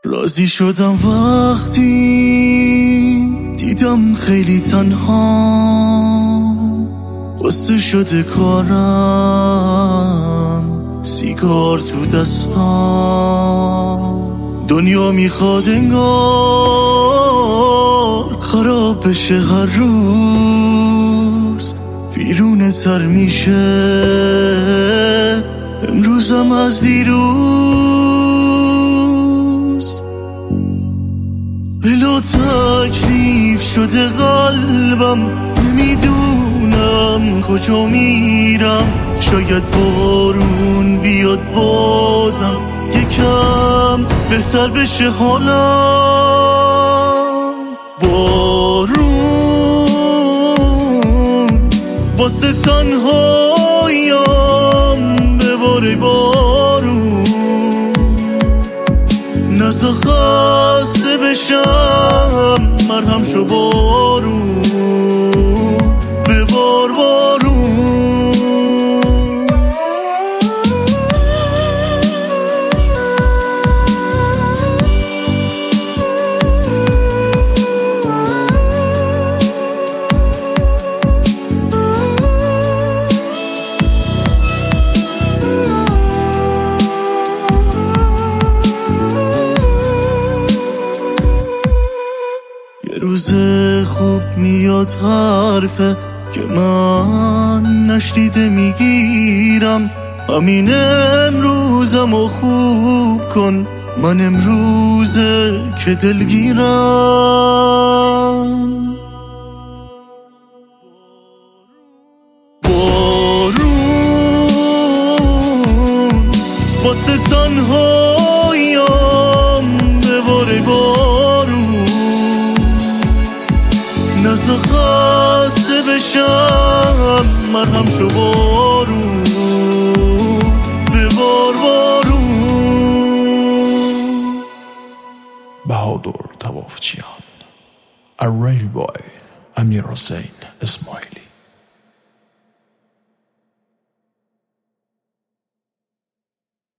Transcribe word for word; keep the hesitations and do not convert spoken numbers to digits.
راضی شدم وقتی دیدم خیلی تنها، قصه شده کارم، سیگار تو دستام. دنیا میخواد انگار خراب بشه هر روز، ویرونه تر میشه امروزم از دیروز. بلا تکلیف شده قلبم، نمیدونم کجا میرم. شاید بارون بیاد بازم یکم بهتر بشه حالم. بارون واسه تنهاییم بباره، بارون نزا خسته بشم، مرهم شو بارون، ببار بارون. روز خوب میاد حرفه که من نشنیده میگیرم. همین امروزم و خوب کن، من امروزه که دلگیرم. بارون واسه تنهاییم بباره، بارون نزا خسته بشم، مرهم شو بارون، ببار بارون. بهادر توافچیان. Arranged by امیر حسین اسماعیلی.